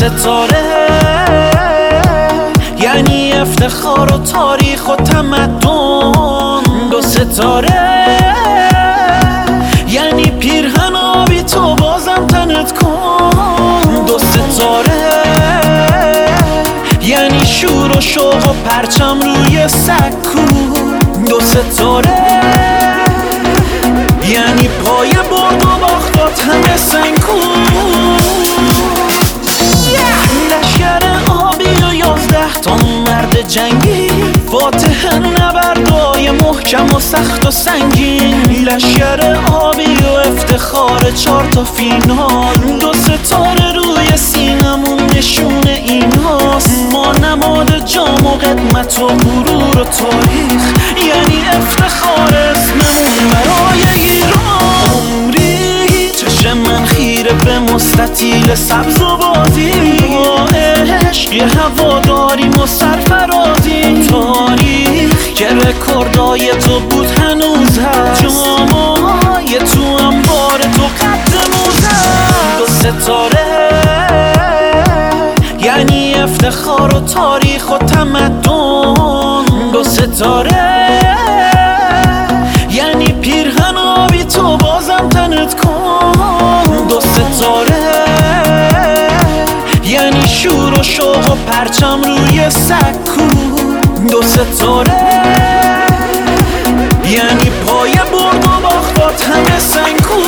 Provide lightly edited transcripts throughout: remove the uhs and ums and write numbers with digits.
ستاره یعنی افتخار و تاریخ و تمدن. دو ستاره یعنی پیرهن آبی تو بازم تنت کن. دو ستاره یعنی شور و شوق و پرچم روی سکو. دو ستاره یعنی پای برد و باختات همه سنگو. لشکر آبی و 11 تا مرد جنگی، فاتح نبردای محکم و سخت و سنگین. لشکر آبی و افتخار 4 تا فینال. دو ستاره روی سینمون نشون ایناست. ما نماد جام و قدمت و غرور و تاریخ، یعنی افتخار اسممون برای ایران. عمری چشم من خیره به مستطیل سبز و بادی، با عشق یه هواداریم و سرفرازی. تاریخ که رکوردای تو بود هنوز هست، جامای تو انبار تو قد موز هست. دو ستاره یعنی افتخار و تاریخ و تمدن. دو ستاره یعنی پیرهن آبی تو بازم تنت کن. دو ستاره یعنی شور و شوق و پرچم روی سکو. دو ستاره یعنی پای برد و باختات همه سنگو.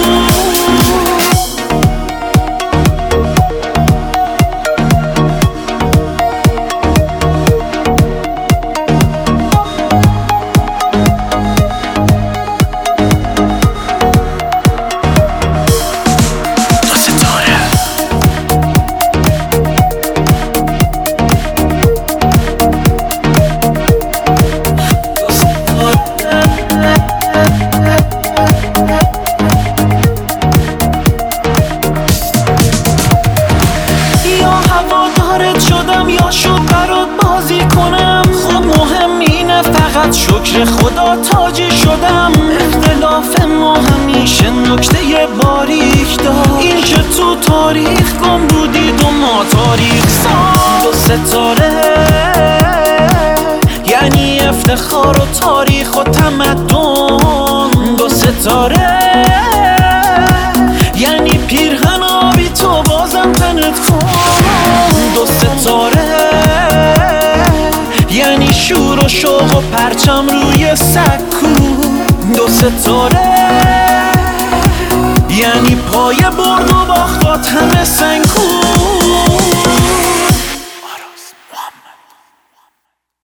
شدم یا شد برات بازی کنم، خب مهم اینه فقط شکر خدا تاجی شدم. اختلاف ما همیشه نکته باریک داشت، این که تو تاریخ گم بودید و ما تاریخ ساز. دو ستاره یعنی افتخار و تاریخ و تمدن. دو ستاره یعنی پیرهن آبی تو بازم تنت کن. دو ستاره یعنی شور و شوق و پرچم روی سکو. دو ستاره یعنی پای برد و باختات همه سنگو.